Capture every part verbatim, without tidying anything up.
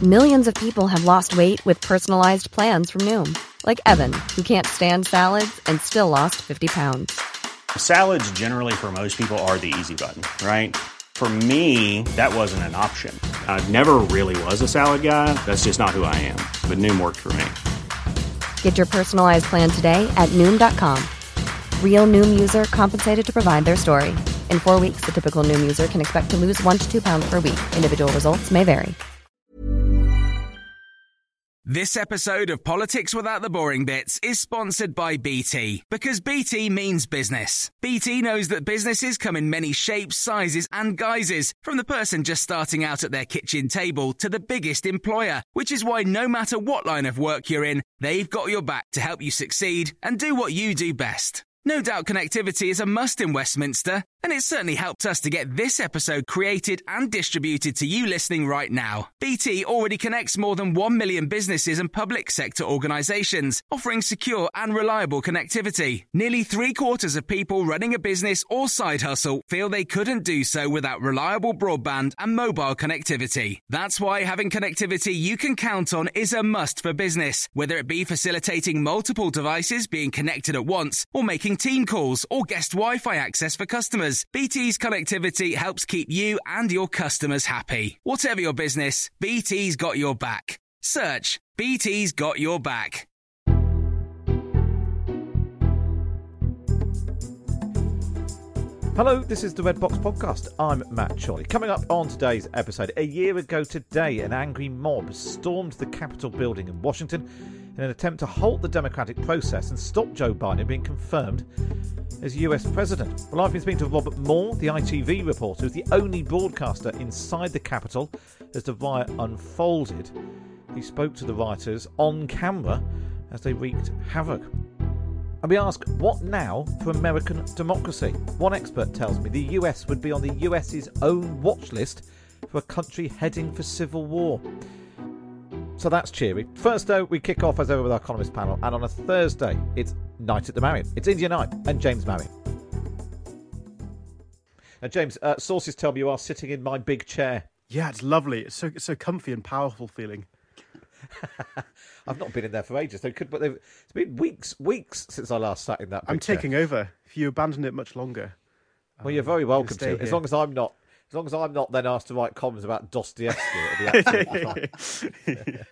Millions of people have lost weight with personalized plans from Noom. Like Evan, who can't stand salads and still lost fifty pounds. Salads generally for most people are the easy button, right? For me, that wasn't an option. I never really was a salad guy. That's just not who I am. But Noom worked for me. Get your personalized plan today at Noom dot com. Real Noom user compensated to provide their story. In four weeks, the typical Noom user can expect to lose one to two pounds per week. Individual results may vary. This episode of Politics Without the Boring Bits is sponsored by B T, because B T means business. B T knows that businesses come in many shapes, sizes and guises, from the person just starting out at their kitchen table to the biggest employer, which is why no matter what line of work you're in, they've got your back to help you succeed and do what you do best. No doubt connectivity is a must in Westminster, and it's certainly helped us to get this episode created and distributed to you listening right now. B T already connects more than one million businesses and public sector organisations, offering secure and reliable connectivity. Nearly three quarters of people running a business or side hustle feel they couldn't do so without reliable broadband and mobile connectivity. That's why having connectivity you can count on is a must for business, whether it be facilitating multiple devices being connected at once or making team calls or guest Wi-Fi access for customers. B T's connectivity helps keep you and your customers happy. Whatever your business, B T's got your back. Search B T's got your back. Hello, this is the Red Box Podcast. I'm Matt Chorley. Coming up on today's episode, a year ago today, an angry mob stormed the Capitol building in Washington in an attempt to halt the democratic process and stop Joe Biden being confirmed as U S president. Well, I've been speaking to Robert Moore, the I T V reporter, who's the only broadcaster inside the Capitol as the riot unfolded. He spoke to the rioters on camera as they wreaked havoc. And we ask, what now for American democracy? One expert tells me the U S would be on the US's own watch list for a country heading for civil war. So that's cheery. First, though, we kick off as ever with our Economist panel, and on a Thursday, it's Night at the Marriott. It's India Night and James Marriott. Now, James, uh, sources tell me you are sitting in my big chair. Yeah, it's lovely. It's so it's so comfy and powerful feeling. I've not been in there for ages. They could, but they've, it's been weeks, weeks since I last sat in that. Big I'm taking chair. over. If you abandon it much longer, well, you're very welcome to. here. As long as I'm not, as long as I'm not then asked to write columns about Dostoevsky, it'll be absolutely fine.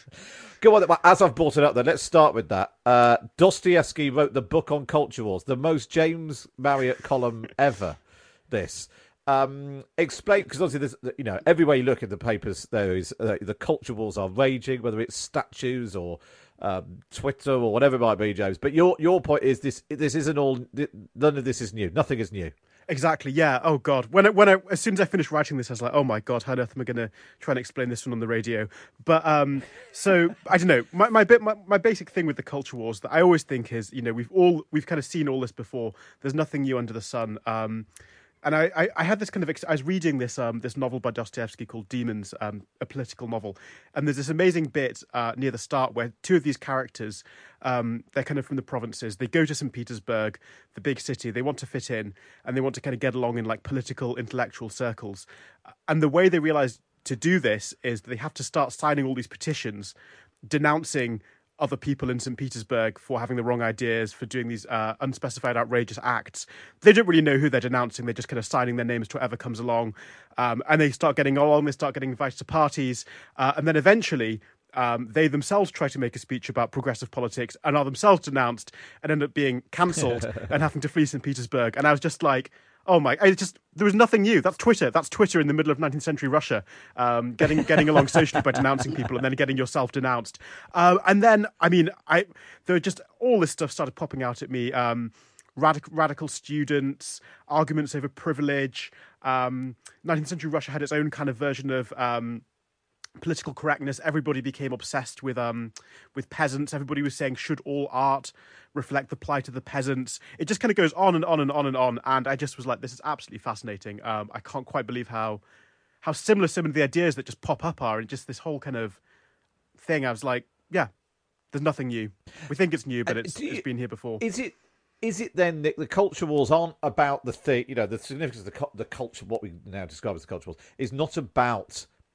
Go on, as I've brought it up, then let's start with that. Uh, Dostoevsky wrote the book on culture wars, the most James Marriott column ever. This. Um, explain, because obviously there's, you know, everywhere you look in the papers, there is uh, the culture wars are raging, whether it's statues or um, Twitter or whatever it might be, James. But your your point is this: this isn't all. None of this is new. Nothing is new. Exactly. Yeah. Oh God. When I, when I, as soon as I finished writing this, I was like, oh my God, how on earth am I going to try and explain this one on the radio? But um, so I don't know. My my bit my, my basic thing with the culture wars that I always think is, you know, we've all we've kind of seen all this before. There's nothing new under the sun. Um, And I, I, I had this kind of, ex- I was reading this um, this novel by Dostoevsky called Demons, um, a political novel. And there's this amazing bit uh, near the start where two of these characters, um, they're kind of from the provinces. They go to Saint Petersburg, the big city. They want to fit in and they want to kind of get along in like political, intellectual circles. And the way they realize to do this is that they have to start signing all these petitions denouncing other people in Saint Petersburg for having the wrong ideas, for doing these uh, unspecified outrageous acts. They don't really know who they're denouncing. They're just kind of signing their names to whatever comes along. Um, and they start getting along, they start getting invited to parties. Uh, and then eventually um, they themselves try to make a speech about progressive politics and are themselves denounced and end up being cancelled and having to flee Saint Petersburg. And I was just like, oh my, I just, there was nothing new. That's Twitter. That's Twitter in the middle of nineteenth century Russia, um, getting getting along socially by denouncing people and then getting yourself denounced. Uh, and then, I mean, I there were just, all this stuff started popping out at me. Um, radical, radical students, arguments over privilege. Um, nineteenth century Russia had its own kind of version of um, political correctness. Everybody became obsessed with um with peasants. Everybody was saying, should all art reflect the plight of the peasants? It just kind of goes on and on and on and on. And I just was like, this is absolutely fascinating. Um, I can't quite believe how how similar some of the ideas that just pop up are, and just this whole kind of thing. I was like, yeah, there's nothing new. We think it's new, but it's you, it's been here before. Is it? Is it then that the culture wars aren't about the thing? You know, the significance of the, the culture, what we now describe as the culture wars, is not about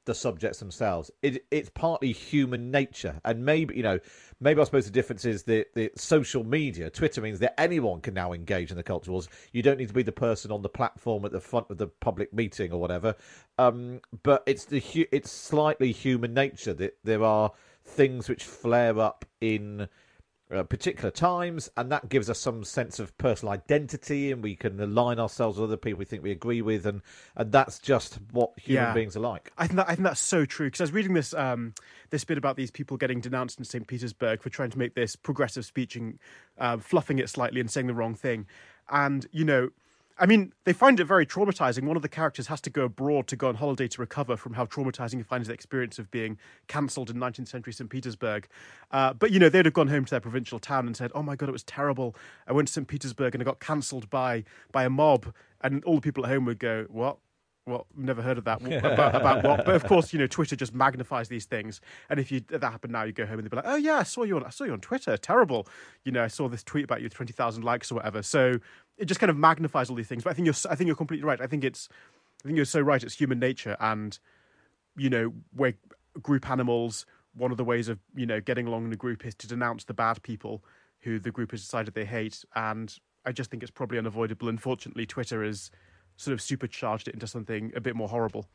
the subjects themselves. It, it's partly human nature, and maybe you know, maybe I suppose the difference is that the social media, Twitter, means that anyone can now engage in the culture wars. You don't need to be the person on the platform at the front of the public meeting or whatever. Um, but it's the hu- it's slightly human nature that there are things which flare up in Uh, particular times, and that gives us some sense of personal identity, and we can align ourselves with other people we think we agree with, and and that's just what human Yeah. beings are like. I think that I think that's so true, because I was reading this um, this bit about these people getting denounced in Saint Petersburg for trying to make this progressive speech and uh, fluffing it slightly and saying the wrong thing, and you know. I mean, they find it very traumatizing. One of the characters has to go abroad to go on holiday to recover from how traumatizing he finds the experience of being cancelled in nineteenth century Saint Petersburg. Uh, but, you know, they'd have gone home to their provincial town and said, oh, my God, it was terrible. I went to Saint Petersburg and I got cancelled by by a mob. And all the people at home would go, what? Well, never heard of that. about, about what? But of course, you know, Twitter just magnifies these things. And if you if that happened now, you go home and they'd be like, "Oh yeah, I saw you on I saw you on Twitter. Terrible. You know, I saw this tweet about you with twenty thousand likes or whatever." So it just kind of magnifies all these things. But I think you're I think you're completely right. I think it's I think you're so right. It's human nature, and you know, we're group animals. One of the ways of you know getting along in a group is to denounce the bad people who the group has decided they hate. And I just think it's probably unavoidable. Unfortunately, Twitter is sort of supercharged it into something a bit more horrible.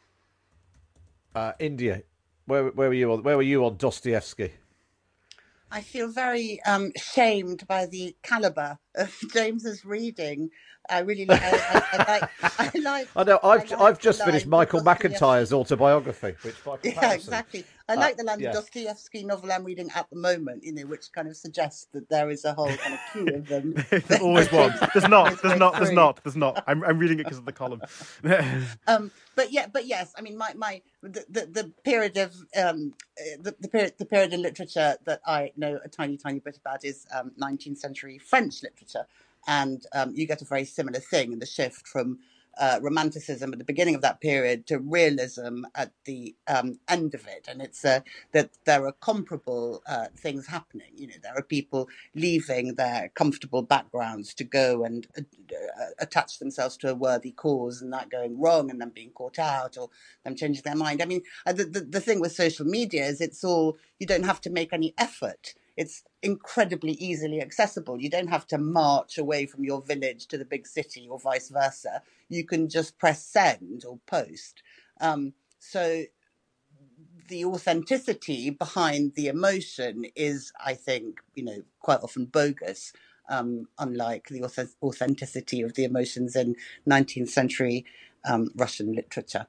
Uh, India, where where were you on? Where were you on Dostoevsky? I feel very um, shamed by the calibre of James's reading. I really like. I, I, I like. I like. I know. I've I like I've just the finished line Michael of Dostoevsky. McIntyre's autobiography, which by comparison, Yeah, exactly. I like uh, the line yeah. of Dostoevsky novel I'm reading at the moment. You know, which kind of suggests that there is a whole kind of queue of them. There's always one. There's not. There's not. There's Through. not. There's not. I'm I'm reading it because of the column. Um, but yeah, but yes, I mean, my my the, the, the period of um, uh, the, the period the period in literature that I know a tiny tiny bit about is um, nineteenth century French literature, and um, you get a very similar thing in the shift from uh, romanticism at the beginning of that period to realism at the um, end of it, and it's uh, that there are comparable uh, things happening. You know, there are people leaving their comfortable backgrounds to go and uh, uh, attach themselves to a worthy cause, and that going wrong, and then being caught out, or them changing their mind. I mean, uh, the, the the thing with social media is it's all, you don't have to make any effort. It's incredibly easily accessible. You don't have to march away from your village to the big city or vice versa. You can just press send or post. Um, so the authenticity behind the emotion is, I think, you know, quite often bogus, um, unlike the auth- authenticity of the emotions in nineteenth century um, Russian literature.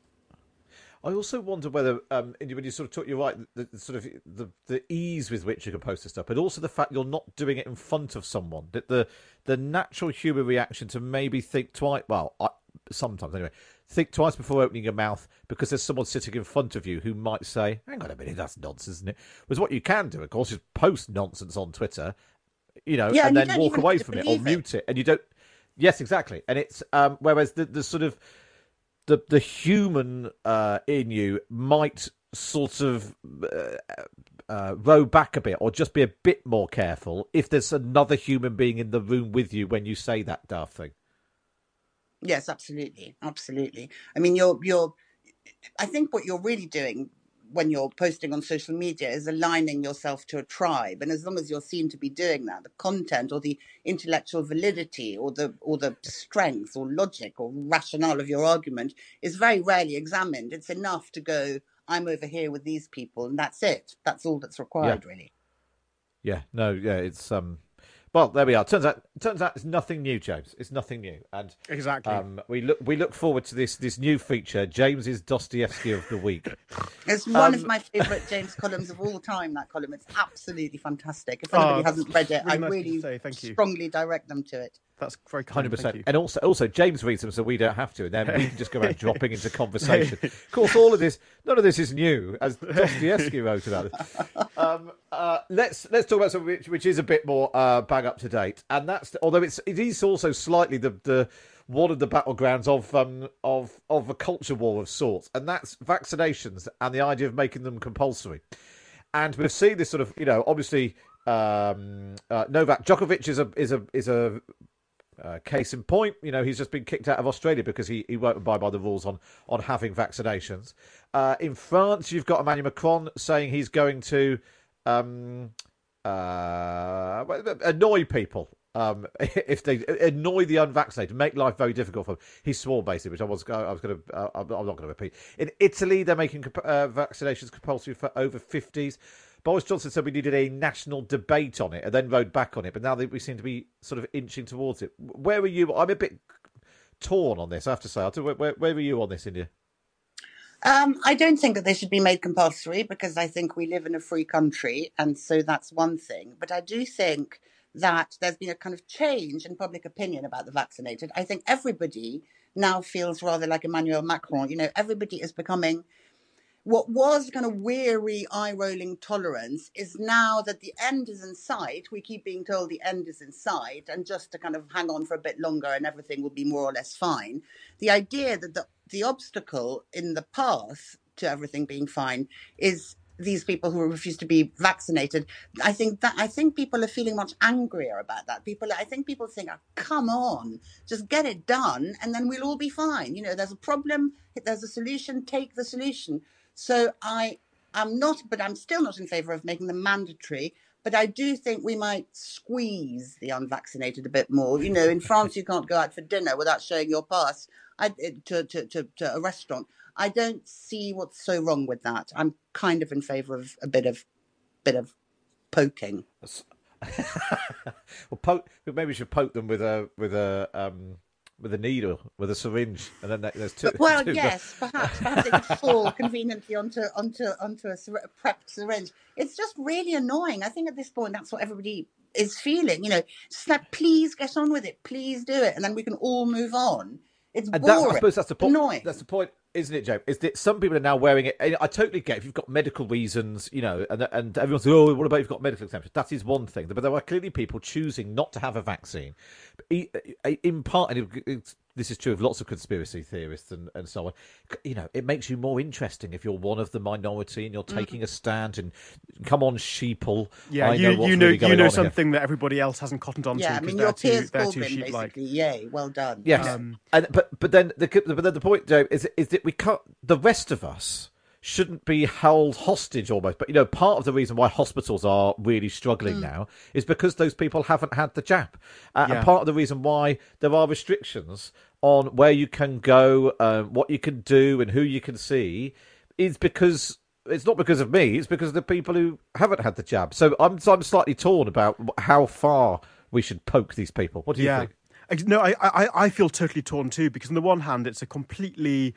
I also wonder whether, um, when you sort of talk, you're right, the, the sort of the, the ease with which you can post this stuff, but also the fact you're not doing it in front of someone. That the the natural human reaction to maybe think twice, well, I, sometimes anyway, think twice before opening your mouth because there's someone sitting in front of you who might say, "Hang on a minute, that's nonsense, isn't it?" Whereas what you can do, of course, is post nonsense on Twitter, you know, Yeah, and, and you then don't walk even away have to from it or believe it. mute it, and you don't. Yes, exactly, and it's um, whereas the the sort of the the human uh, in you might sort of uh, uh, row back a bit or just be a bit more careful if there's another human being in the room with you when you say that daft thing. Yes, absolutely, absolutely. I mean, you're you're. I think what you're really doing when you're posting on social media is aligning yourself to a tribe, and as long as you're seen to be doing that, the content or the intellectual validity or the or the strength or logic or rationale of your argument is very rarely examined. It's enough to go, I'm over here with these people, and that's it. That's all that's required, Yeah. really. Yeah, no, yeah, it's um. Well, there we are. Turns out, turns out, it's nothing new, James. It's nothing new, and Exactly. um, we look we look forward to this this new feature, James's Dostoevsky of the week. It's one Um, of my favourite James columns of all time, that column. It's absolutely fantastic. If anybody Oh, hasn't read it, really I nice of you really to say, thank you. strongly direct them to it. That's very kind. Hundred Thank percent, you. and also, also James reads them, so we don't have to, and then we can just go around dropping into conversation. Of course, all of this, none of this is new, as Dostoevsky wrote about it. Um, uh, let's let's talk about something which, which is a bit more uh, bang up to date, and that's although it's it is also slightly the the one of the battlegrounds of um of of a culture war of sorts, and that's vaccinations and the idea of making them compulsory. And we've seen this sort of, you know, obviously um, uh, Novak Djokovic is a is a is a Uh, case in point, you know, he's just been kicked out of Australia because he, he won't abide by the rules on, on having vaccinations. Uh, in France, you've got Emmanuel Macron saying he's going to um, uh, annoy people. Um, if they annoy the unvaccinated, make life very difficult for them. He swore basically, which I was I was going to uh, I'm not going to repeat. In Italy, they're making uh, vaccinations compulsory for over fifties. Boris Johnson said we needed a national debate on it and then rode back on it, but now we seem to be sort of inching towards it. Where were you? I'm a bit torn on this, I have to say. Where, where, where were you on this, India? Um, I don't think that they should be made compulsory because I think we live in a free country, and so that's one thing. But I do think that there's been a kind of change in public opinion about the vaccinated. I think everybody now feels rather like Emmanuel Macron. You know, everybody is becoming... What was kind of weary, eye-rolling tolerance is now that the end is in sight. We keep being told the end is in sight, and just to kind of hang on for a bit longer and everything will be more or less fine. The idea that the, the obstacle in the path to everything being fine is these people who refuse to be vaccinated. I think that I think people are feeling much angrier about that. People, I think people think, oh, come on, just get it done, and then we'll all be fine. You know, there's a problem, there's a solution, take the solution. So I am not, but I'm still not in favour of making them mandatory. But I do think we might squeeze the unvaccinated a bit more. You know, in France, you can't go out for dinner without showing your pass I, to, to, to, to a restaurant. I don't see what's so wrong with that. I'm kind of in favour of a bit of, bit of poking. Well, poke, maybe we should poke them with a with a. Um... with a needle, with a syringe, and then there's two. Well, two, yes, perhaps, perhaps it could fall conveniently onto onto onto a, syr- a prepped syringe. It's just really annoying. I think at this point that's what everybody is feeling. You know, just like, please get on with it, please do it, and then we can all move on. It's and boring. That, I suppose that's the point. Annoying. That's the point, isn't it, Joe? Is that some people are now wearing it. And I totally get if you've got medical reasons, you know, and and everyone's like, oh, what about if you've got medical exemption? That is one thing, but there are clearly people choosing not to have a vaccine, in part, and it's. This is true of lots of conspiracy theorists and, and so on. You know, it makes you more interesting if you're one of the minority and you're taking mm. a stand and come on, sheeple. Yeah, I you know, you know really you know here. something that everybody else hasn't cottoned on yeah, to. I mean, your too, Piers Corbyn, basically. Yay, well done. Yes, um, and but but then the but then the point, Joe, is is that we can't. The rest of us shouldn't be held hostage almost. But, you know, part of the reason why hospitals are really struggling mm. now is because those people haven't had the jab. Uh, yeah. And part of the reason why there are restrictions on where you can go, um, what you can do and who you can see is because it's not because of me. It's because of the people who haven't had the jab. So I'm, so I'm slightly torn about how far we should poke these people. What do you yeah. think? No, I, I, I feel totally torn too, because on the one hand, it's a completely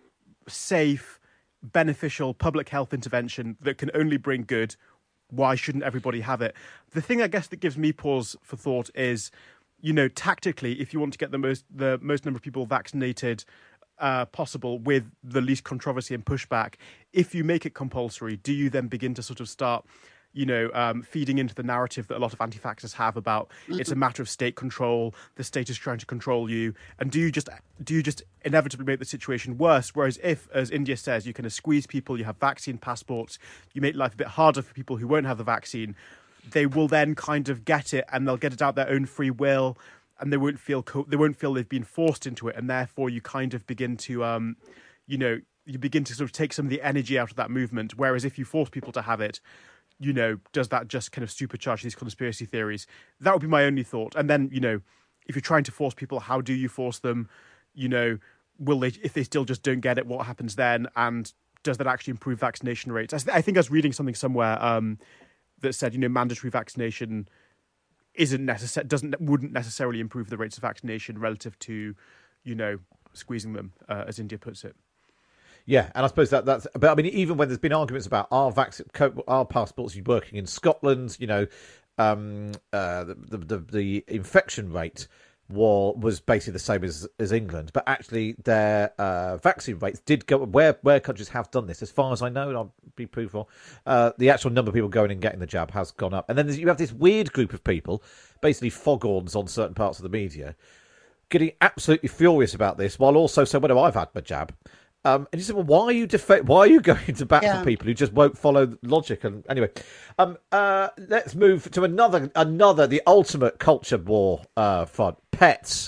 safe, beneficial public health intervention that can only bring good. Why shouldn't everybody have it? The thing, I guess, that gives me pause for thought is, you know, tactically, if you want to get the most the most number of people vaccinated uh, possible with the least controversy and pushback, if you make it compulsory, do you then begin to sort of start, you know, um, feeding into the narrative that a lot of anti-vaxxers have about mm-hmm. it's a matter of state control, the state is trying to control you, and do you just do you just inevitably make the situation worse? Whereas if, as India says, you kind of squeeze people, you have vaccine passports, you make life a bit harder for people who won't have the vaccine, they will then kind of get it and they'll get it out their own free will, and they won't feel co- they won't feel they've been forced into it, and therefore you kind of begin to, um, you know, you begin to sort of take some of the energy out of that movement. Whereas if you force people to have it, you know, does that just kind of supercharge these conspiracy theories? That would be my only thought. And then, you know, if you're trying to force people, how do you force them? You know, will they, if they still just don't get it, what happens then? And does that actually improve vaccination rates? I, th- I think I was reading something somewhere um, that said, you know, mandatory vaccination isn't necessary, doesn't, wouldn't necessarily improve the rates of vaccination relative to, you know, squeezing them, uh, as India puts it. Yeah, and I suppose that that's. But I mean, even when there's been arguments about our vaccine, our passports working in Scotland, you know, um, uh, the, the the infection rate was was basically the same as, as England, but actually their uh, vaccine rates did go where where countries have done this. As far as I know, and I'll be proved for, uh, the actual number of people going and getting the jab has gone up. And then you have this weird group of people, basically foghorns on certain parts of the media, getting absolutely furious about this, while also saying, "Well, no, I've had my jab." Um, and you said, well, why are you defa- why are you going to bat Yeah. for people who just won't follow logic? And anyway, um, uh, let's move to another, another, the ultimate culture war uh, fun, pets.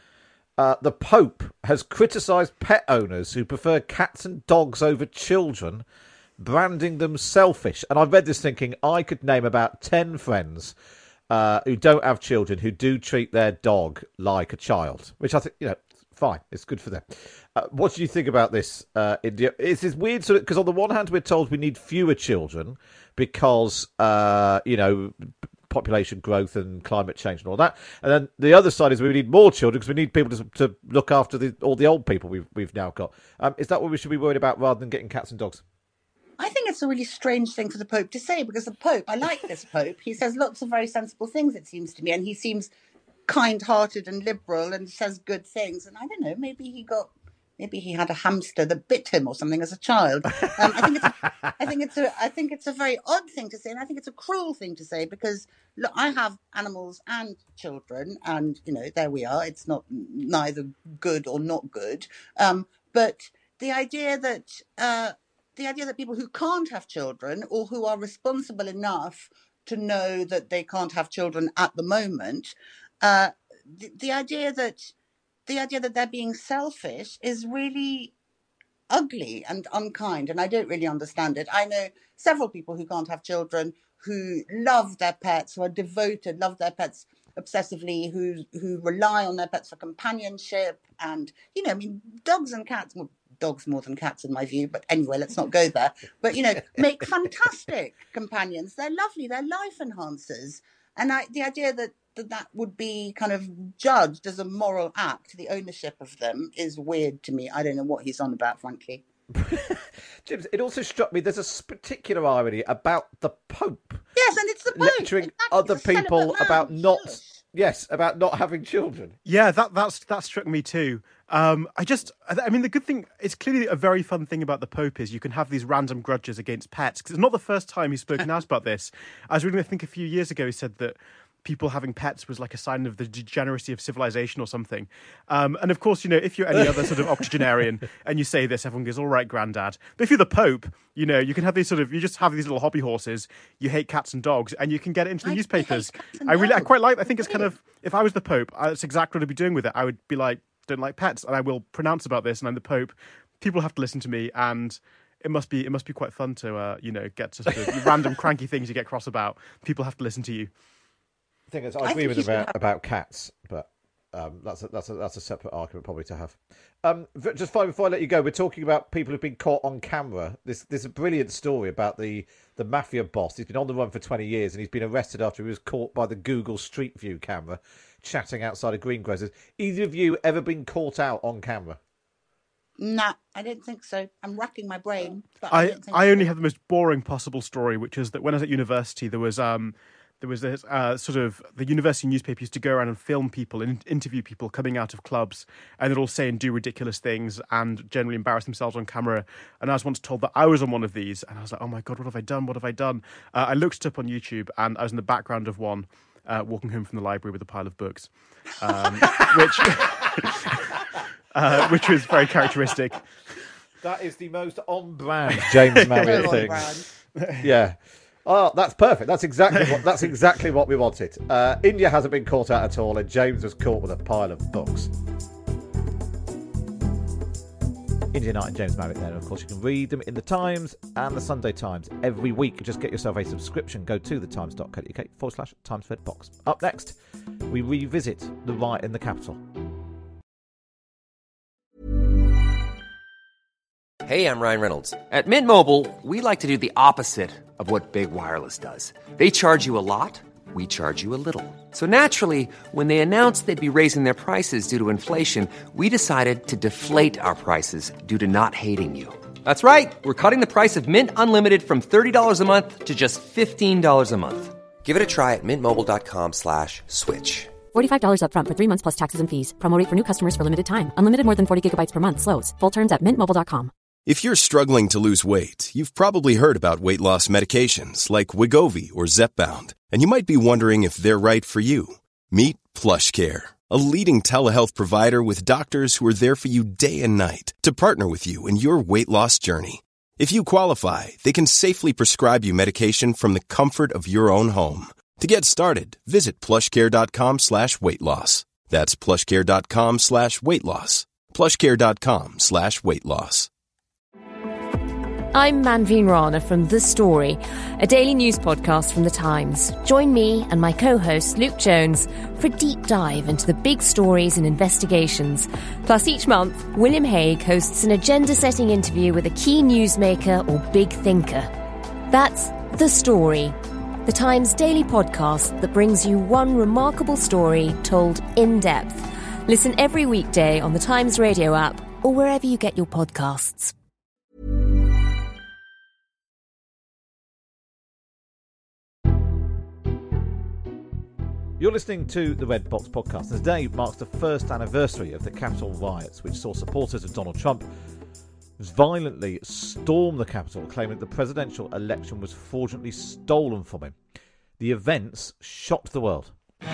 Uh, the Pope has criticised pet owners who prefer cats and dogs over children, branding them selfish. And I've read this thinking I could name about ten friends uh, who don't have children who do treat their dog like a child, which I think, you know, fine. It's good for them. Uh, what do you think about this, uh, India? It's this weird sort of, because on the one hand, we're told we need fewer children because, uh, you know, population growth and climate change and all that. And then the other side is we need more children because we need people to, to look after the, all the old people we've, we've now got. Um, is that what we should be worried about rather than getting cats and dogs? I think it's a really strange thing for the Pope to say, because the Pope, I like this Pope. He says lots of very sensible things, it seems to me, and he seems kind-hearted and liberal and says good things. And I don't know, maybe he got, maybe he had a hamster that bit him or something as a child. Um, I think it's, a, I think it's a, I think it's a very odd thing to say, and I think it's a cruel thing to say, because look, I have animals and children, and you know, there we are. It's not neither good or not good, um, but the idea that. Uh, The idea that people who can't have children, or who are responsible enough to know that they can't have children at the moment, uh, the, the idea that the idea that they're being selfish is really ugly and unkind, and I don't really understand it. I know several people who can't have children who love their pets, who are devoted, love their pets obsessively, who who rely on their pets for companionship, and you know, I mean, dogs and cats. Well, dogs more than cats in my view, but anyway, let's not go there. But, you know, make fantastic companions. They're lovely. They're life enhancers. And I, the idea that, that that would be kind of judged as a moral act, the ownership of them, is weird to me. I don't know what he's on about, frankly. James, it also struck me there's a particular irony about the Pope. Yes, and it's the Pope. Lecturing Exactly. other It's a people celibate man. about not... Shush. Yes, about not having children. Yeah, that that's that struck me too. Um, I just, I mean, the good thing, it's clearly a very fun thing about the Pope is you can have these random grudges against pets, because it's not the first time he's spoken out about this. I was reading, I think a few years ago, he said that people having pets was like a sign of the degeneracy of civilization or something. Um, and of course, you know, if you're any other sort of octogenarian and you say this, everyone goes, all right, granddad. But if you're the Pope, you know, you can have these sort of, you just have these little hobby horses, you hate cats and dogs, and you can get it into the I newspapers. hate cats and I really, I dogs. quite like, I think it's kind of, if I was the Pope, that's exactly what I'd be doing with it. I would be like, don't like pets, and I will pronounce about this, and I'm the Pope. People have to listen to me, and it must be, it must be quite fun to, uh, you know, get to sort of random cranky things you get cross about. People have to listen to you. The thing is, I I agree think with you him should about, have- about cats, but um, that's a, that's a, that's a separate argument probably to have. Um, v- just finally, before I let you go, we're talking about people who've been caught on camera. This there's a brilliant story about the the mafia boss. He's been on the run for twenty years, and he's been arrested after he was caught by the Google Street View camera chatting outside of Greengrocers. Either of you ever been caught out on camera? Nah, I don't think so. I'm racking my brain. But I, I, don't think I so. only have the most boring possible story, which is that when I was at university, there was um there was this uh, sort of the university newspaper used to go around and film people and interview people coming out of clubs, and they'd all say and do ridiculous things and generally embarrass themselves on camera. And I was once told that I was on one of these, and I was like, oh my god, what have I done? What have I done? Uh, I looked it up on YouTube, and I was in the background of one, uh, walking home from the library with a pile of books, um, which uh, which was very characteristic. That is the most on-brand James Marriott So on thing. brand. Yeah. Oh, that's perfect. That's exactly what that's exactly what we wanted. Uh, India hasn't been caught out at all, and James was caught with a pile of books. India Knight and James Marriott there. And of course, you can read them in the Times and the Sunday Times every week. Just get yourself a subscription. Go to thetimes.co.uk forward slash Timesfed box. Up next, we revisit the riot in the capital. Hey, I'm Ryan Reynolds. At Mint Mobile, we like to do the opposite of what Big Wireless does. They charge you a lot, we charge you a little. So naturally, when they announced they'd be raising their prices due to inflation, we decided to deflate our prices due to not hating you. That's right. We're cutting the price of Mint Unlimited from thirty dollars a month to just fifteen dollars a month. Give it a try at mintmobile.com slash switch. forty-five dollars up front for three months plus taxes and fees. Promo rate for new customers for limited time. Unlimited more than forty gigabytes per month slows. Full terms at mint mobile dot com. If you're struggling to lose weight, you've probably heard about weight loss medications like Wegovy or Zepbound, and you might be wondering if they're right for you. Meet PlushCare, a leading telehealth provider with doctors who are there for you day and night to partner with you in your weight loss journey. If you qualify, they can safely prescribe you medication from the comfort of your own home. To get started, visit plushcare.com slash weight loss. That's plushcare.com slash weight loss. plushcare.com slash weight loss. I'm Manveen Rana from The Story, a daily news podcast from The Times. Join me and my co-host Luke Jones for a deep dive into the big stories and investigations. Plus, each month, William Hague hosts an agenda-setting interview with a key newsmaker or big thinker. That's The Story, The Times daily podcast that brings you one remarkable story told in depth. Listen every weekday on The Times radio app or wherever you get your podcasts. You're listening to the Red Box Podcast. Today marks the first anniversary of the Capitol riots, which saw supporters of Donald Trump violently storm the Capitol, claiming that the presidential election was fraudulently stolen from him. The events shocked the world.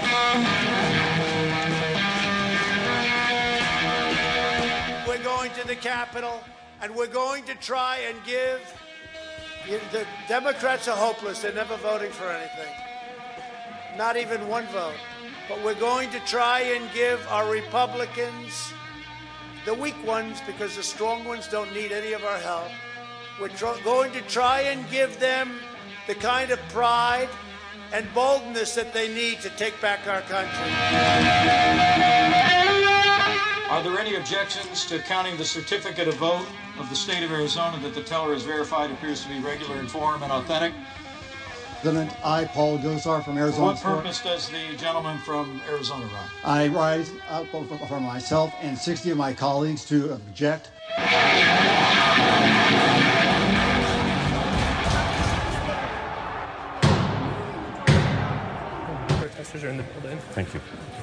We're going to the Capitol, and we're going to try and give... The Democrats are hopeless. They're never voting for anything. Not even one vote. But we're going to try and give our Republicans, the weak ones, because the strong ones don't need any of our help, we're tr- going to try and give them the kind of pride and boldness that they need to take back our country. Are there any objections to counting the certificate of vote of the state of Arizona that the teller has verified appears to be regular in form and authentic? President, I, Paul Gosar from Arizona. For what purpose does the gentleman from Arizona run? I rise uh, for myself and sixty of my colleagues to object. Protesters are in the building. Thank you.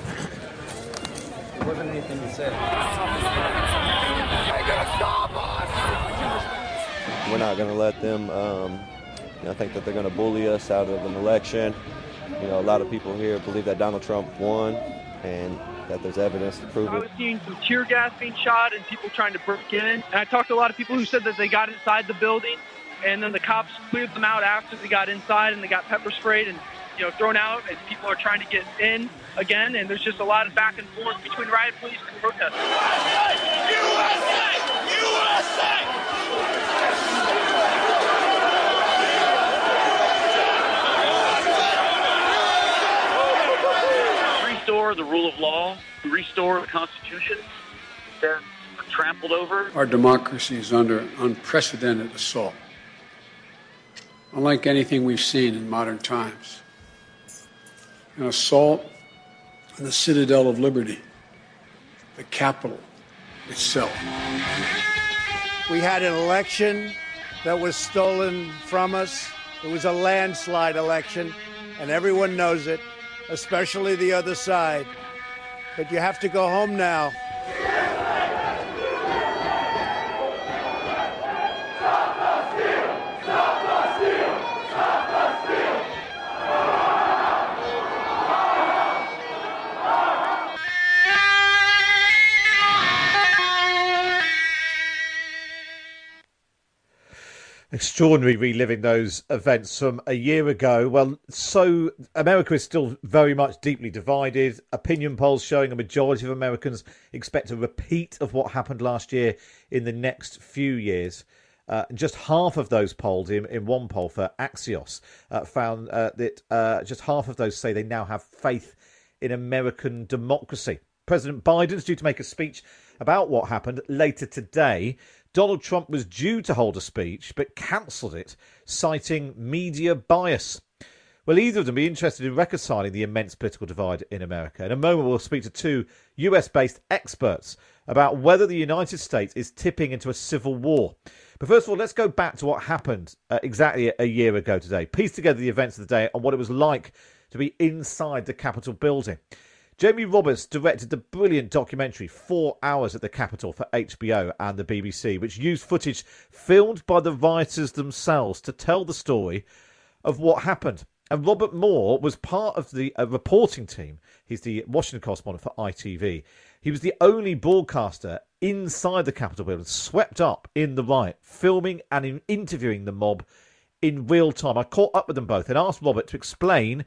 There wasn't anything to say. They're gonna stop us! We're not gonna let them. Um, You know, I think that they're going to bully us out of an election. You know, a lot of people here believe that Donald Trump won and that there's evidence to prove it. I was seeing some tear gas being shot and people trying to break in. And I talked to a lot of people who said that they got inside the building and then the cops cleared them out after they got inside and they got pepper sprayed and, you know, thrown out as people are trying to get in again. And there's just a lot of back and forth between riot police and protesters. U S A! U S A! Restore the rule of law, restore the Constitution, they're trampled over. Our democracy is under unprecedented assault, unlike anything we've seen in modern times. An assault on the citadel of liberty, the Capitol itself. We had an election that was stolen from us. It was a landslide election, and everyone knows it, especially the other side. But you have to go home now. Extraordinary reliving those events from a year ago. Well, so America is still very much deeply divided. Opinion polls showing a majority of Americans expect a repeat of what happened last year in the next few years. Uh, just half of those polled in, in one poll for Axios uh, found uh, that uh, just half of those say they now have faith in American democracy. President Biden's due to make a speech about what happened later today. Donald Trump was due to hold a speech, but cancelled it, citing media bias. Will either of them be interested in reconciling the immense political divide in America? In a moment, we'll speak to two U S-based experts about whether the United States is tipping into a civil war. But first of all, let's go back to what happened uh, exactly a year ago today. Piece together the events of the day and what it was like to be inside the Capitol building. Jamie Roberts directed the brilliant documentary Four Hours at the Capitol for H B O and the B B C, which used footage filmed by the rioters themselves to tell the story of what happened. And Robert Moore was part of the uh, reporting team. He's the Washington correspondent for I T V. He was the only broadcaster inside the Capitol building, swept up in the riot, filming and in- interviewing the mob in real time. I caught up with them both and asked Robert to explain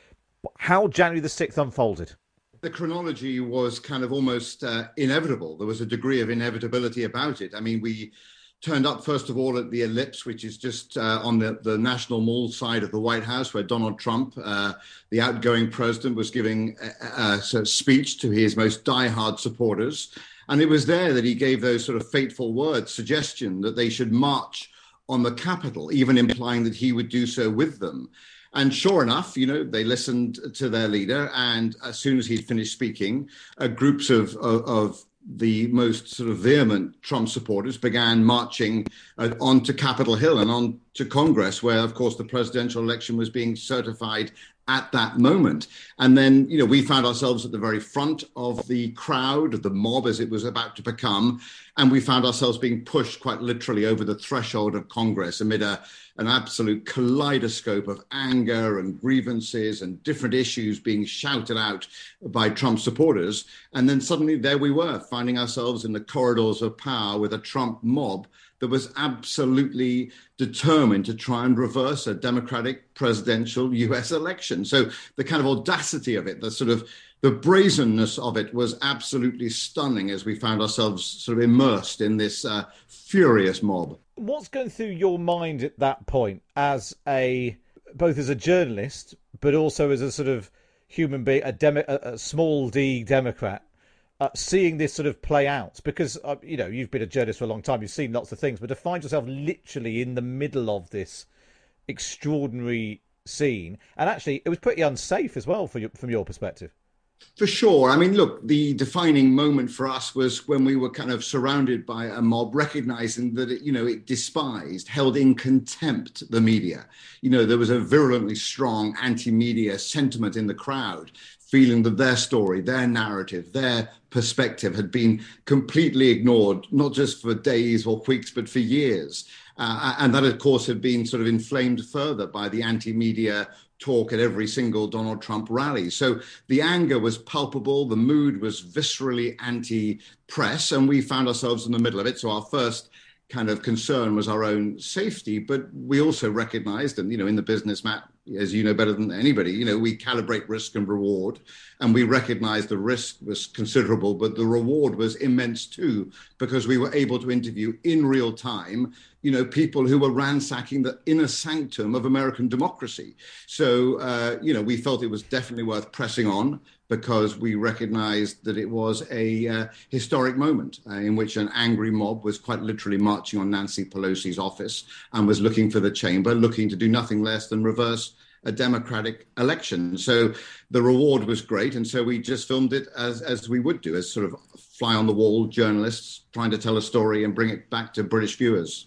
how January the sixth unfolded. The chronology was kind of almost uh, inevitable. There was a degree of inevitability about it. I mean, we turned up, first of all, at the Ellipse, which is just uh, on the, the National Mall side of the White House, where Donald Trump, uh, the outgoing president, was giving a, a, a speech to his most diehard supporters. And it was there that he gave those sort of fateful words, suggestion that they should march on the Capitol, even implying that he would do so with them. And sure enough, you know, they listened to their leader. And as soon as he'd finished speaking, uh, groups of, of, of the most sort of vehement Trump supporters began marching uh, onto Capitol Hill and on to Congress, where, of course, the presidential election was being certified at that moment. And then, you know, we found ourselves at the very front of the crowd, of the mob as it was about to become. And we found ourselves being pushed quite literally over the threshold of Congress amid a, an absolute kaleidoscope of anger and grievances and different issues being shouted out by Trump supporters. And then suddenly there we were, finding ourselves in the corridors of power with a Trump mob that was absolutely determined to try and reverse a Democratic presidential U S election. So the kind of audacity of it, the sort of the brazenness of it was absolutely stunning as we found ourselves sort of immersed in this uh, furious mob. What's going through your mind at that point as a, both as a journalist, but also as a sort of human being, a, demo, a, a small d Democrat, Uh, seeing this sort of play out? Because, uh, you know, you've been a journalist for a long time, you've seen lots of things, but to find yourself literally in the middle of this extraordinary scene, and actually it was pretty unsafe as well for you, from your perspective. For sure. I mean, look, the defining moment for us was when we were kind of surrounded by a mob, recognizing that, it, you know, it despised, held in contempt the media. You know, there was a virulently strong anti-media sentiment in the crowd, feeling that their story, their narrative, their perspective had been completely ignored, not just for days or weeks, but for years. Uh, and that, of course, had been sort of inflamed further by the anti-media talk at every single Donald Trump rally. So the anger was palpable, the mood was viscerally anti-press, and we found ourselves in the middle of it. So our first kind of concern was our own safety, but we also recognized, and, you know, in the business, Matt, as you know better than anybody, you know, we calibrate risk and reward, and we recognized the risk was considerable, but the reward was immense too, because we were able to interview in real time, you know, people who were ransacking the inner sanctum of American democracy. So, uh, you know, we felt it was definitely worth pressing on, because we recognized that it was a uh, historic moment uh, in which an angry mob was quite literally marching on Nancy Pelosi's office and was looking for the chamber, looking to do nothing less than reverse a Democratic election. So the reward was great. And so we just filmed it as, as we would do, as sort of fly on the wall journalists trying to tell a story and bring it back to British viewers.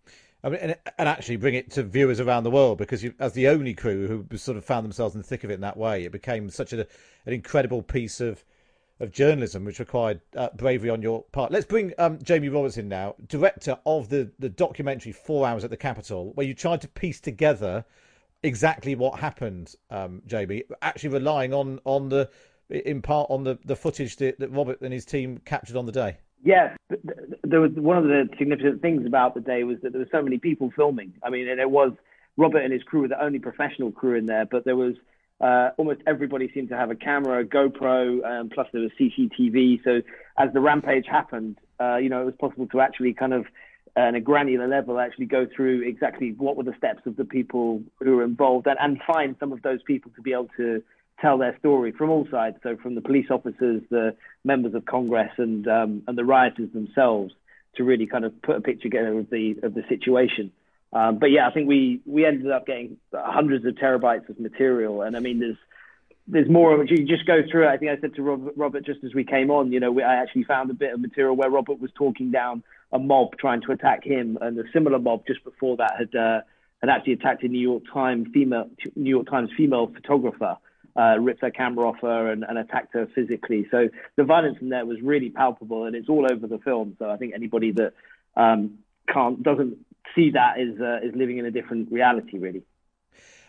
I mean, and, and actually bring it to viewers around the world, because you, as the only crew who sort of found themselves in the thick of it in that way, it became such a, an incredible piece of of journalism, which required uh, bravery on your part. Let's bring um, Jamie Roberts in now, director of the, the documentary Four Hours at the Capitol, where you tried to piece together exactly what happened, um, Jamie, actually relying on, on the, in part on the, the footage that, that Robert and his team captured on the day. Yeah, there was one of the significant things about the day was that there were so many people filming. I mean, and it was Robert and his crew were the only professional crew in there, but there was uh, almost everybody seemed to have a camera, a GoPro, um, plus there was C C T V. So as the rampage happened, uh, you know, it was possible to actually kind of, uh, on a granular level, actually go through exactly what were the steps of the people who were involved, and, and find some of those people to be able to tell their story from all sides. So from the police officers, the members of Congress, and um, and the rioters themselves, to really kind of put a picture together of the of the situation. Um, but yeah, I think we we ended up getting hundreds of terabytes of material, and I mean, there's there's more of it. You just go through it. I think I said to Robert, Robert just as we came on, you know, we, I actually found a bit of material where Robert was talking down a mob trying to attack him, and a similar mob just before that had uh, had actually attacked a New York Times female New York Times female photographer. Uh, ripped her camera off her and, and attacked her physically. So the violence in there was really palpable, and it's all over the film. So I think anybody that um, can't doesn't see that is uh, is living in a different reality, really.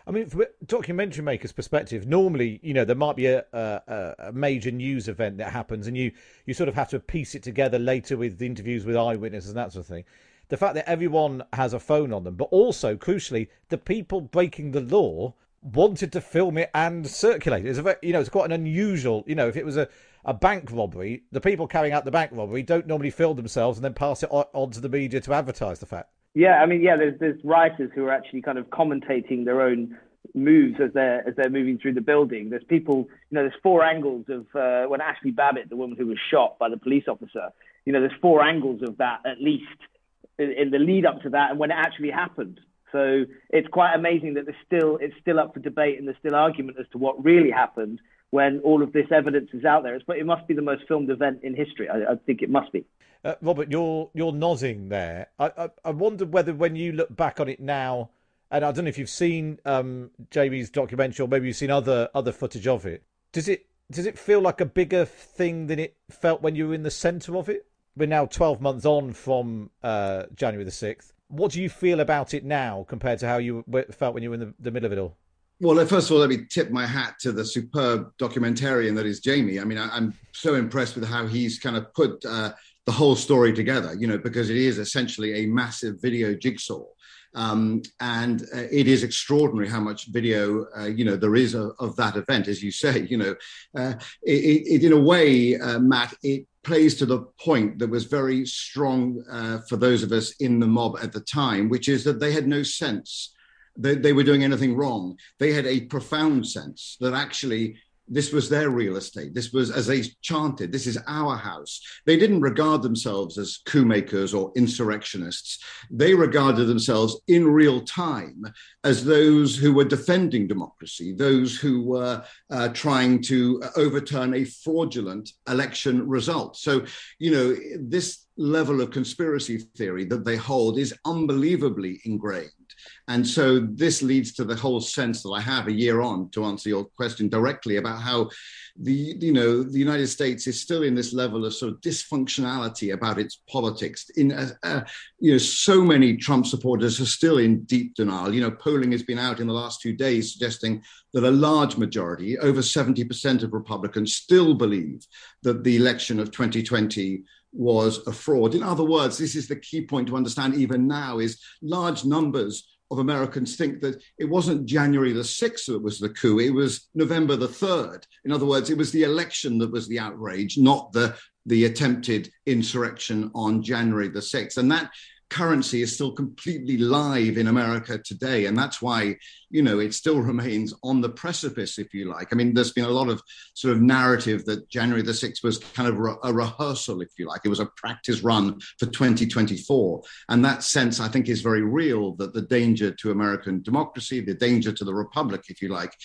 I mean, from a documentary maker's perspective, normally, you know, there might be a, a, a major news event that happens and you, you sort of have to piece it together later with the interviews with eyewitnesses and that sort of thing. The fact that everyone has a phone on them, but also, crucially, the people breaking the law wanted to film it and circulate it. It's a very, you know, it's quite an unusual, you know, if it was a, a bank robbery, the people carrying out the bank robbery don't normally film themselves and then pass it on, on to the media to advertise the fact. Yeah, I mean, yeah, there's there's writers who are actually kind of commentating their own moves as they're as they're moving through the building. There's people, you know, there's four angles of uh, when Ashley Babbitt, the woman who was shot by the police officer, you know, there's four angles of that at least in, in the lead up to that and when it actually happened. So it's quite amazing that there's still it's still up for debate and there's still argument as to what really happened when all of this evidence is out there. It's, but it must be the most filmed event in history. I, I think it must be. Uh, Robert, you're you're nodding there. I, I I wonder whether when you look back on it now, and I don't know if you've seen um, Jamie's documentary or maybe you've seen other other footage of it. Does it does it feel like a bigger thing than it felt when you were in the centre of it? We're now twelve months on from uh, January the sixth. What do you feel about it now compared to how you felt when you were in the, the middle of it all? Well, first of all, let me tip my hat to the superb documentarian that is Jamie. I mean, I, I'm so impressed with how he's kind of put uh, the whole story together, you know, because it is essentially a massive video jigsaw. Um, and uh, it is extraordinary how much video, uh, you know, there is of, of that event, as you say, you know, uh, it, it, in a way, uh, Matt, it plays to the point that was very strong uh, for those of us in the mob at the time, which is that they had no sense that they were doing anything wrong. They had a profound sense that actually this was their real estate. This was, as they chanted, this is our house. They didn't regard themselves as coup makers or insurrectionists. They regarded themselves in real time as those who were defending democracy, those who were uh, trying to overturn a fraudulent election result. So, you know, this level of conspiracy theory that they hold is unbelievably ingrained. And so this leads to the whole sense that I have a year on, to answer your question directly, about how the, you know, the United States is still in this level of sort of dysfunctionality about its politics. In, uh, uh, you know, so many Trump supporters are still in deep denial. You know, polling has been out in the last few days suggesting that a large majority, over seventy percent of Republicans, still believe that the election of twenty twenty was a fraud. In other words, this is the key point to understand even now, is large numbers of Americans think that it wasn't January the sixth that was the coup, it was November the third. In other words, it was the election that was the outrage, not the, the attempted insurrection on January the sixth. And that currency is still completely live in America today. And that's why, you know, it still remains on the precipice, if you like. I mean, there's been a lot of sort of narrative that January the sixth was kind of re- a rehearsal, if you like. It was a practice run for twenty twenty-four. And that sense, I think, is very real, that the danger to American democracy, the danger to the republic, if you like,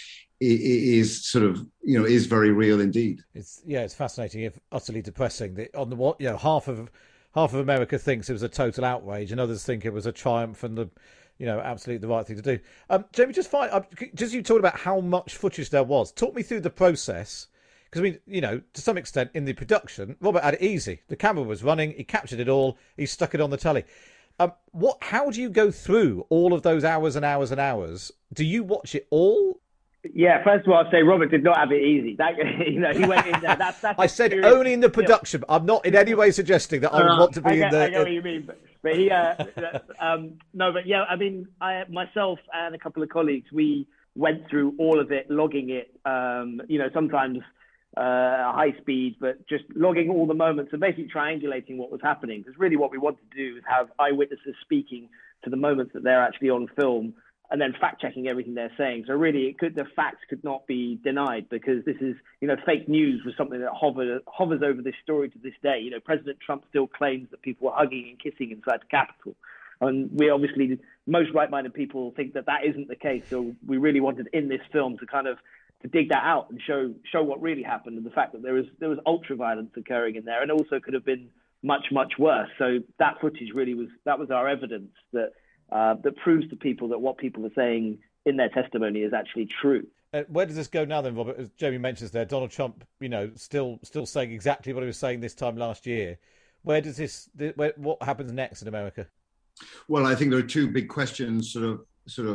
is sort of, you know, is very real indeed. It's, yeah, it's fascinating, if utterly depressing. The, on the what, you know, half of half of America thinks it was a total outrage, and others think it was a triumph and the, you know, absolutely the right thing to do. Um, Jamie, just find, uh, just you talked about how much footage there was. Talk me through the process, because I mean, you know, to some extent in the production, Robert had it easy. The camera was running, he captured it all, he stuck it on the telly. Um, what? How do you go through all of those hours and hours and hours? Do you watch it all? Yeah, first of all, I'll say Robert did not have it easy. That, you know, he went in there. That's, that's I said only in the production. I'm not in any way suggesting that I would uh, want to be I get, in the. I get what you mean, but, but he, uh, um, no, but yeah, I mean, I myself and a couple of colleagues, we went through all of it, logging it. Um, you know, sometimes uh, high speed, but just logging all the moments and basically triangulating what was happening. Because really, what we wanted to do is have eyewitnesses speaking to the moments that they're actually on film, and then fact-checking everything they're saying. So really, it could, the facts could not be denied, because this is, you know, fake news was something that hover, hovers over this story to this day. You know, President Trump still claims that people were hugging and kissing inside the Capitol. And we obviously, most right-minded people think that that isn't the case. So we really wanted in this film to kind of to dig that out and show show what really happened, and the fact that there was there was ultra-violence occurring in there, and also could have been much, much worse. So that footage really was, that was our evidence that Uh, that proves to people that what people are saying in their testimony is actually true. Uh, where does this go now then, Robert? As Jamie mentions there, Donald Trump, you know, still still saying exactly what he was saying this time last year. Where does this, where, what happens next in America? Well, I think there are two big questions sort of sort of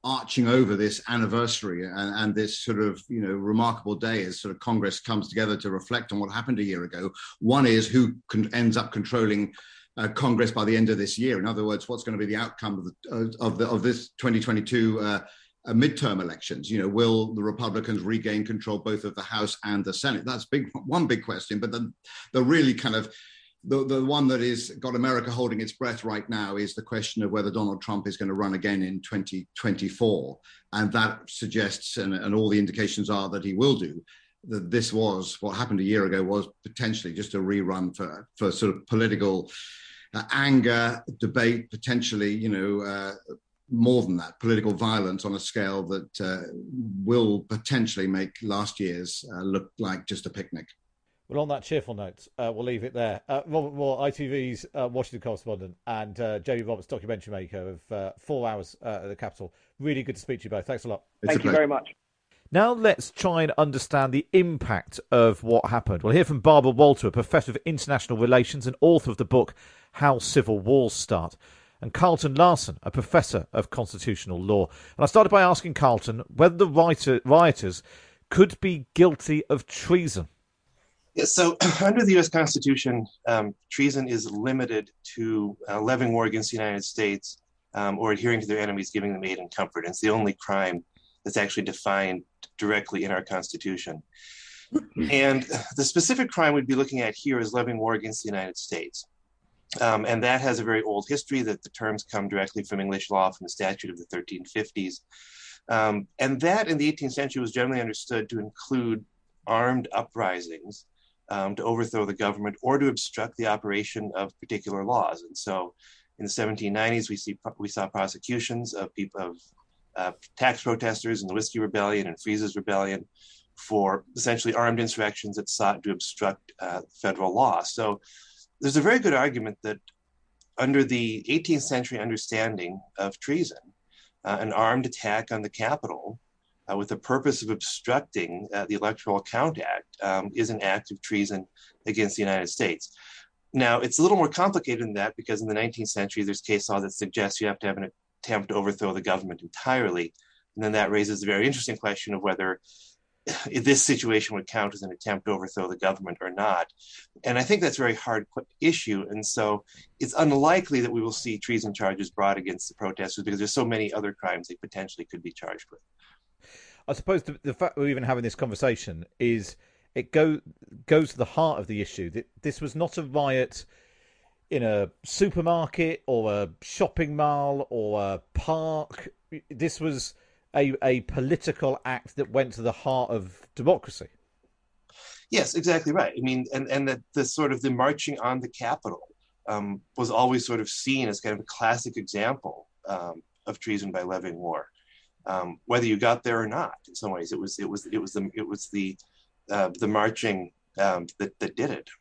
arching over this anniversary and, and this sort of, you know, remarkable day as sort of Congress comes together to reflect on what happened a year ago. One is who con- ends up controlling uh, Congress by the end of this year. In other words, what's going to be the outcome of the, of, the, of this twenty twenty-two uh, uh, midterm elections? You know, will the Republicans regain control both of the House and the Senate? That's big, one big question. But the, the really kind of The, the one that is got America holding its breath right now is the question of whether Donald Trump is going to run again in twenty twenty-four. And that suggests, and, and all the indications are that he will do, that this was, what happened a year ago was potentially just a rerun for, for sort of political uh, anger, debate, potentially, you know, uh, more than that, political violence on a scale that uh, will potentially make last year's uh, look like just a picnic. Well, on that cheerful note, uh, we'll leave it there. Uh, Robert Moore, I T V's uh, Washington correspondent, and uh, Jamie Roberts, documentary maker of uh, Four Hours uh, at the Capitol. Really good to speak to you both. Thanks a lot. It's Thank a you very much. Now let's try and understand the impact of what happened. We'll hear from Barbara Walter, a professor of international relations and author of the book How Civil Wars Start, and Carlton Larson, a professor of constitutional law. And I started by asking Carlton whether the writer, rioters could be guilty of treason. Yeah, so under the U S Constitution, um, treason is limited to uh, levying war against the United States um, or adhering to their enemies, giving them aid and comfort. And it's the only crime that's actually defined directly in our Constitution. And the specific crime we'd be looking at here is levying war against the United States. Um, and that has a very old history, that the terms come directly from English law, from the statute of the thirteen fifties. Um, and that in the eighteenth century was generally understood to include armed uprisings Um, to overthrow the government or to obstruct the operation of particular laws. And so in the seventeen nineties, we see we saw prosecutions of people of uh, tax protesters in the Whiskey Rebellion and Freeze's Rebellion for essentially armed insurrections that sought to obstruct uh, federal law. So there's a very good argument that under the eighteenth century understanding of treason, uh, an armed attack on the Capitol Uh, with the purpose of obstructing uh, the Electoral Count Act um, is an act of treason against the United States. Now, it's a little more complicated than that, because in the nineteenth century, there's case law that suggests you have to have an attempt to overthrow the government entirely. And then that raises a very interesting question of whether if this situation would count as an attempt to overthrow the government or not. And I think that's a very hard issue. And so it's unlikely that we will see treason charges brought against the protesters, because there's so many other crimes they potentially could be charged with. I suppose the, the fact we're even having this conversation is it go, goes to the heart of the issue. That this was not a riot in a supermarket or a shopping mall or a park. This was a, a political act that went to the heart of democracy. Yes, exactly right. I mean, and, and that the sort of the marching on the Capitol um, was always sort of seen as kind of a classic example um, of treason by levying war. Um, whether you got there or not, in some ways, it was it was it was the it was the uh, the marching um, that that did it.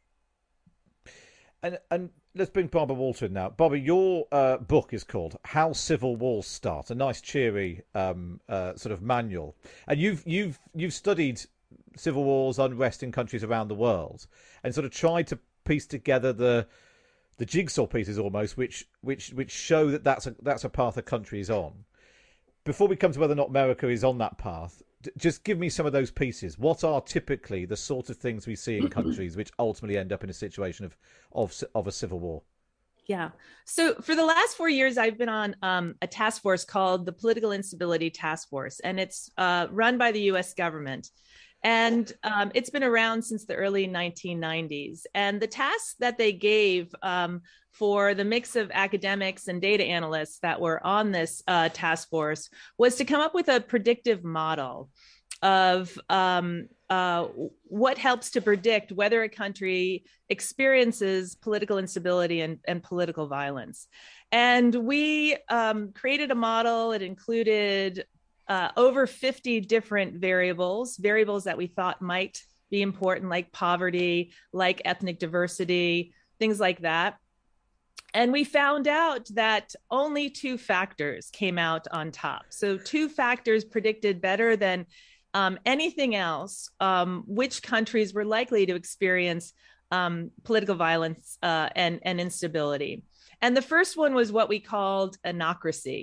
And and let's bring Barbara Walter in now. Barbara, your uh, book is called How Civil Wars Start, a nice cheery um, uh, sort of manual. And you've you've you've studied civil wars, unrest in countries around the world, and sort of tried to piece together the the jigsaw pieces almost, which which which show that that's a that's a path a country is on. Before we come to whether or not America is on that path, d- just give me some of those pieces. What are typically the sort of things we see in countries which ultimately end up in a situation of of, of a civil war? Yeah. So for the last four years, I've been on um, a task force called the Political Instability Task Force, and it's uh, run by the U S government. And um, it's been around since the early nineteen nineties. And the task that they gave um, for the mix of academics and data analysts that were on this uh, task force was to come up with a predictive model of um, uh, what helps to predict whether a country experiences political instability and, and political violence. And we um, created a model. It included uh, over fifty different variables, variables that we thought might be important, like poverty, like ethnic diversity, things like that. And we found out that only two factors came out on top. So two factors predicted better than um, anything else, um, which countries were likely to experience um, political violence uh, and, and instability. And the first one was what we called anocracy.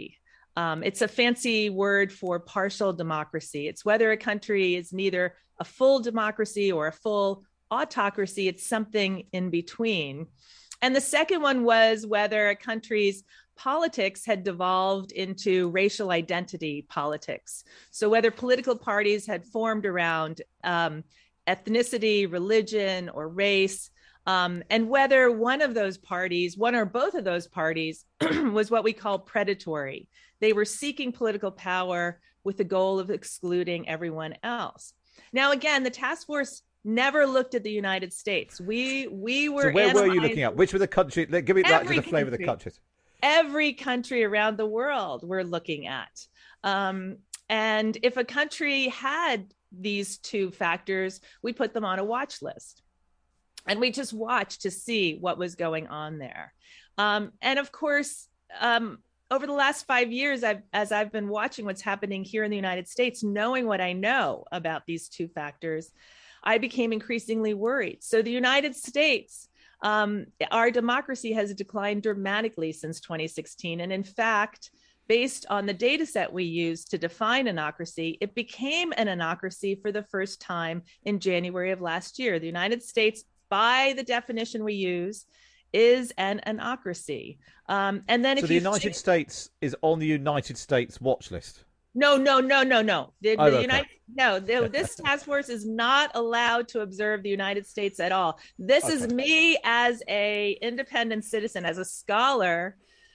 Um, it's a fancy word for partial democracy. It's whether a country is neither a full democracy or a full autocracy. It's something in between. And the second one was whether a country's politics had devolved into racial identity politics. So whether political parties had formed around um, ethnicity, religion, or race, um, and whether one of those parties, one or both of those parties, was what we call predatory. They were seeking political power with the goal of excluding everyone else. Now, again, the task force never looked at the United States. We we were. So where were you looking at? Which were the countries? Give me that, the flavour of the countries. Every country around the world we're looking at. Um, and if a country had these two factors, we put them on a watch list. And we just watched to see what was going on there. Um, and of course, um, over the last five years, I've, as I've been watching what's happening here in the United States, knowing what I know about these two factors, I became increasingly worried. So the United States, um, our democracy has declined dramatically since twenty sixteen. And in fact, based on the data set we used to define anocracy, it became an anocracy for the first time in January of last year. The United States, by the definition we use, is an anocracy. Um, and then so if the you United think- States is on the United States watch list. No, no, no, no, no. The, Oh, the okay. United, no, the, this task force is not allowed to observe the United States at all. This is Okay. me as a independent citizen, as a scholar,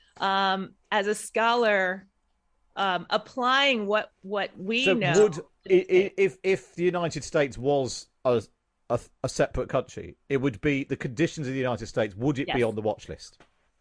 um, as a scholar, um, applying what what we So know. would i- i- if if the United States was a, a a separate country, it would be the conditions of the United States. Would it be Yes. on the watch list?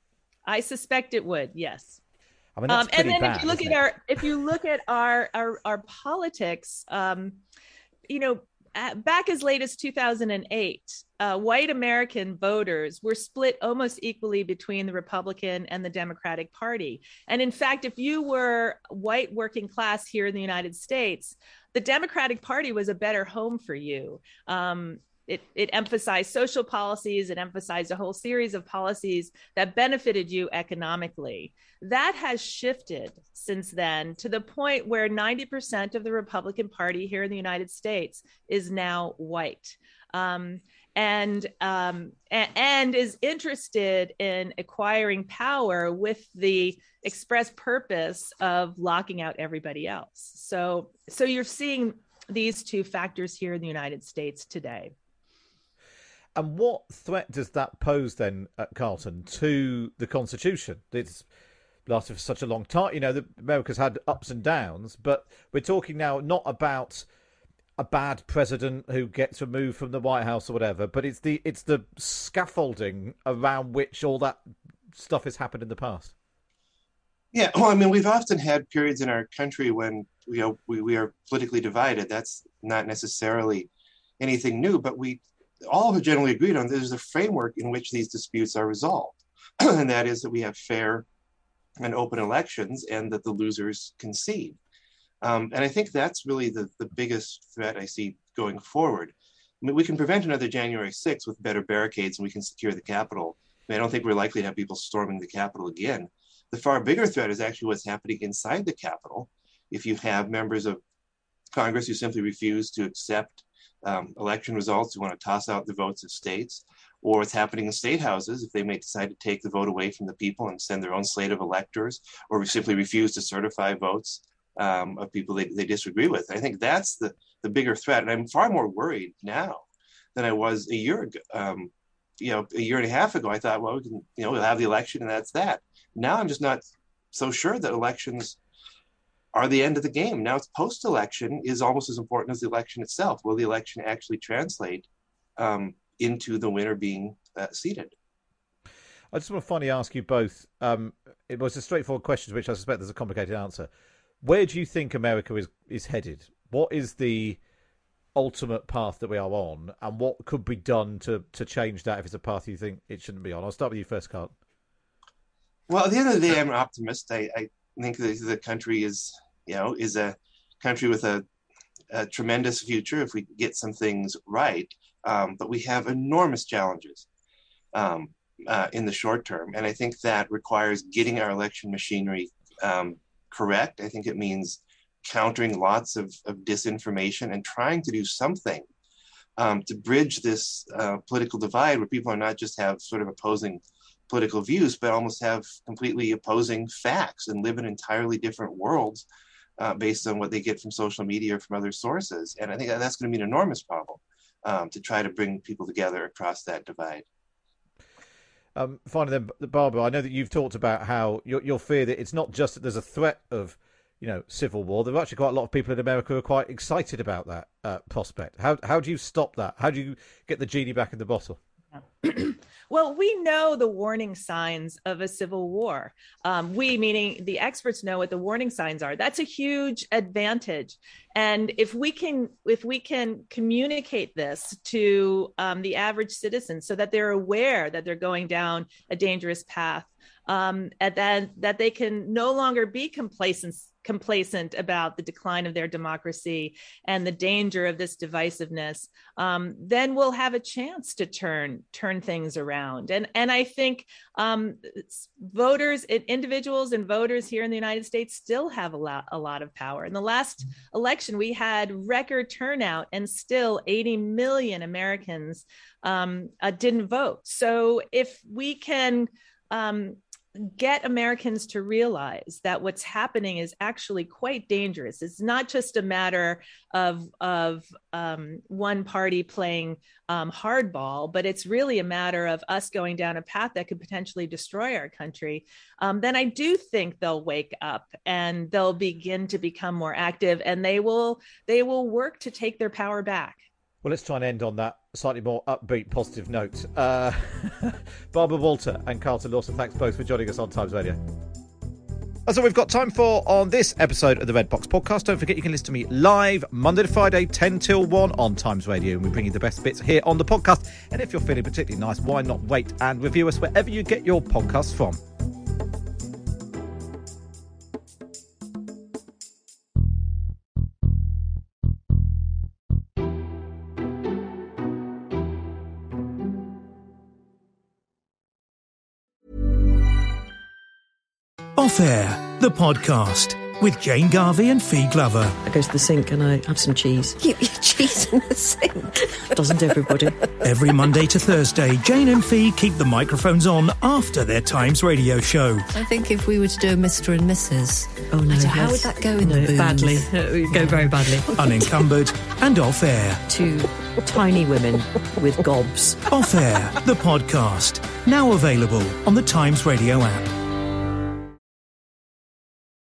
I suspect it would. Yes. I mean, that's Um, pretty and then bad. if you look isn't at it? our if you look at our our, our politics, um, you know, uh, back as late as two thousand eight, uh, white American voters were split almost equally between the Republican and the Democratic Party. And in fact, if you were white working class here in the United States, the Democratic Party was a better home for you. Um, It, it emphasized social policies. It emphasized a whole series of policies that benefited you economically. That has shifted since then to the point where ninety percent of the Republican Party here in the United States is now white. Um, and um, a- and is interested in acquiring power with the express purpose of locking out everybody else. So, so you're seeing these two factors here in the United States today. And what threat does that pose then, uh, Carlton, to the Constitution? It's lasted for such a long time. You know, the, America's had ups and downs, but we're talking now not about a bad president who gets removed from the White House or whatever, but it's the it's the scaffolding around which all that stuff has happened in the past. Yeah, well, I mean, we've often had periods in our country when you know we, we are politically divided. That's not necessarily anything new, but we all have generally agreed on there's a framework in which these disputes are resolved, and that is that we have fair and open elections and that the losers concede. Um, and I think that's really the, the biggest threat I see going forward. I mean, we can prevent another January sixth with better barricades and we can secure the Capitol. I mean, I don't think we're likely to have people storming the Capitol again. The far bigger threat is actually what's happening inside the Capitol. If you have members of Congress who simply refuse to accept um, election results, who want to toss out the votes of states, or what's happening in state houses, if they may decide to take the vote away from the people and send their own slate of electors, or simply refuse to certify votes um, of people they, they disagree with. I think that's the, the bigger threat. And I'm far more worried now than I was a year ago. Um, you know, a year and a half ago, I thought, well, we can, you know, we'll have the election and that's that. Now I'm just not so sure that elections are the end of the game. Now it's post-election is almost as important as the election itself. Will the election actually translate um, into the winner being uh, seated? I just want to finally ask you both. Um, it was a straightforward question, which I suspect there's a complicated answer. Where do you think America is, is headed? What is the ultimate path that we are on, and what could be done to, to change that if it's a path you think it shouldn't be on? I'll start with you first, Carl. Well, at the end of the day, I'm an optimist. I, I think that the country is, you know, is a country with a, a tremendous future if we get some things right. Um, but we have enormous challenges um, uh, in the short term. And I think that requires getting our election machinery um, correct. I think it means countering lots of, of disinformation and trying to do something um, to bridge this uh, political divide where people are not just have sort of opposing political views, but almost have completely opposing facts and live in entirely different worlds uh, based on what they get from social media or from other sources. And I think that that's going to be an enormous problem um, to try to bring people together across that divide. Um, finally, then, Barbara, I know that you've talked about how your, your fear that it's not just that there's a threat of, you know, civil war. There are actually quite a lot of people in America who are quite excited about that uh, prospect. How how do you stop that? How do you get the genie back in the bottle? Well, we know the warning signs of a civil war. Um, we, meaning the experts, know what the warning signs are. That's a huge advantage. And if we can, if we can communicate this to um, the average citizen so that they're aware that they're going down a dangerous path, um, and then that they can no longer be complacent complacent about the decline of their democracy and the danger of this divisiveness, um, then we'll have a chance to turn turn things around. And and I think um, voters, individuals and voters here in the United States still have a lot a lot of power. In the last election, we had record turnout, and still eighty million Americans um, uh, didn't vote. So if we can um, get Americans to realize that what's happening is actually quite dangerous. It's not just a matter of, of um, one party playing um, hardball, but it's really a matter of us going down a path that could potentially destroy our country. Um, then I do think they'll wake up and they'll begin to become more active, and they will they will work to take their power back. Well, let's try and end on that slightly more upbeat, positive note. Uh, Barbara Walter and Carlton Lawson, thanks both for joining us on Times Radio. That's all we've got time for on this episode of the Red Box Podcast. Don't forget you can listen to me live Monday to Friday, ten till one on Times Radio, and we bring you the best bits here on the podcast. And if you're feeling particularly nice, why not wait and review us wherever you get your podcasts from. Off Air, the podcast with Jane Garvey and Fee Glover. I go to the sink and I have some cheese. You eat cheese in the sink? Doesn't everybody? Every Monday to Thursday, Jane and Fee keep the microphones on after their Times Radio show. I think if we were to do a Mister and Missus Oh no, I don't, yes. how would that go in no, the booms? Badly. It would go very badly. Unencumbered and Off Air. Two tiny women with gobs. Off Air, the podcast. Now available on the Times Radio app.